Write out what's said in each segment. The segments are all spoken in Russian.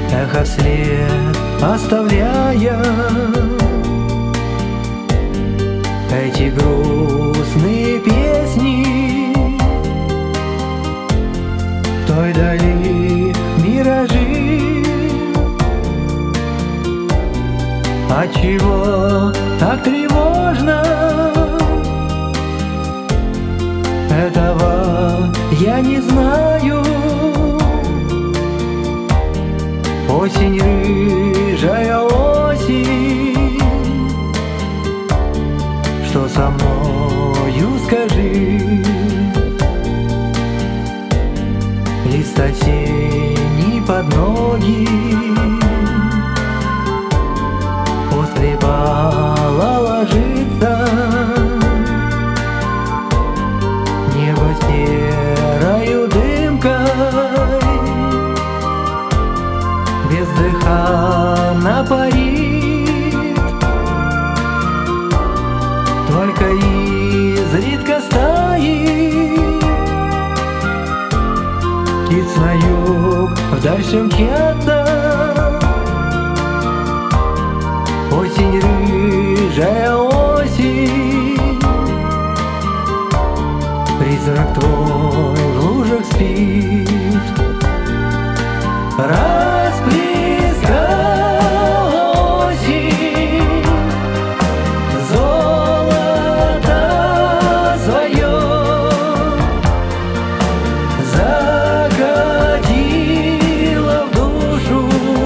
эхо вслед оставляя. Эти грустные песни в той дали миражи. Отчего так тревожно? Этого я не знаю. Осень, рыжая осень, что со мною скажи? Лист осенний под ноги после бала ложится. Небо серою дымкой бездыханно парит. Только изредка стоит птиц на юг вдаль мчатся. Осень, рыжая осень, призрак твой в лужах спит. Расплескала осень золото свое, закатила в душу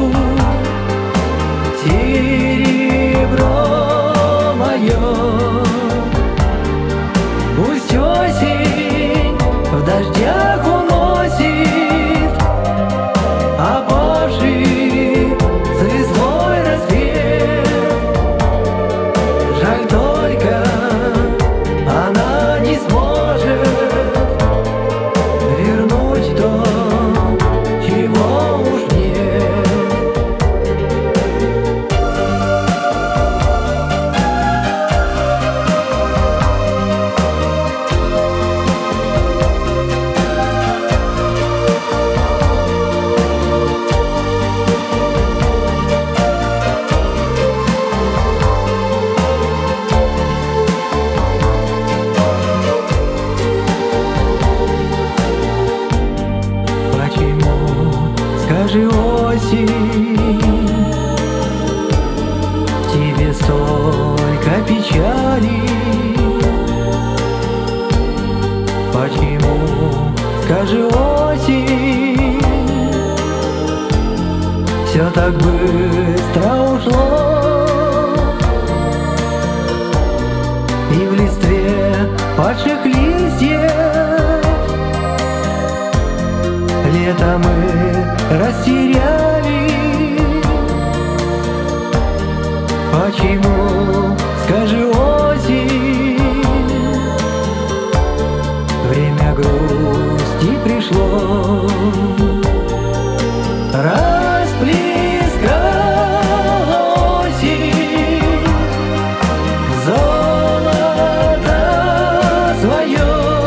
серебро мое. Пусть осень в дождях уносит опавший с листвой рассвет. Жаль только, она не сможет вернуть то, чего уж нет. Скажи, осень, тебе столько печали? Почему, скажи, осень, все так быстро ушло? И в листве падших листьев лето мы растеряли. Почему, скажи, осень, время грусти пришло? Расплескала осень золото свое,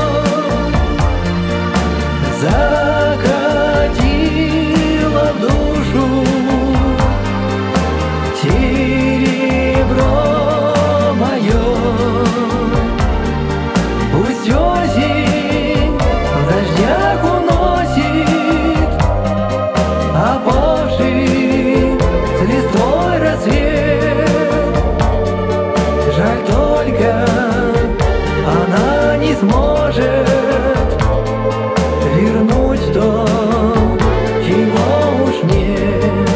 закатила в душу серебро мое. Пусть осень в дождях уносит опавший с листвой рассвет. Жаль только, она не сможет вернуть то, чего уж нет.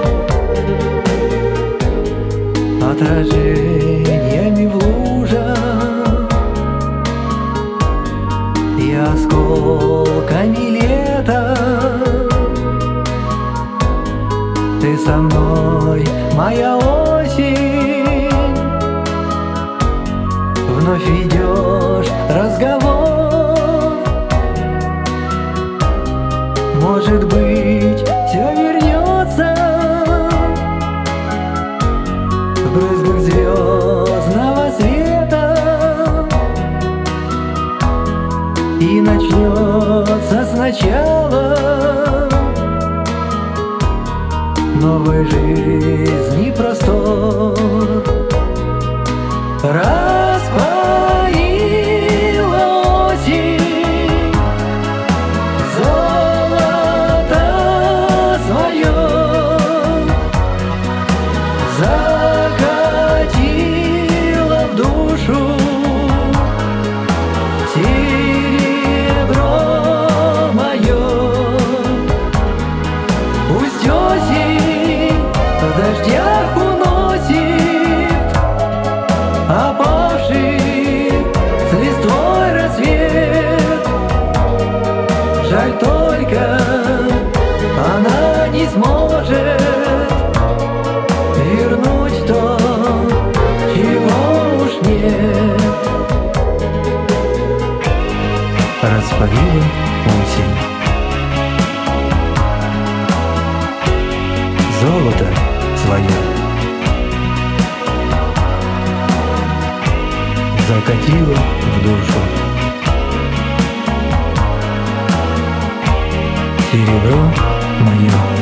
Отражениями в лужах и осколками лета ты со мной, моя осень, вновь ведешь разговор. Может быть, все вернется в брызгах звездного света, и начнется сначала новой жизни простор. Распоила осень золото свое, закатила в душу серебро мое. Пусть осень в дождях уносит опавший с листвой рассвет. Жаль только, она не сможет вернуть то, чего уж нет. Распалила осень золото свое, закатила в душу серебро мое.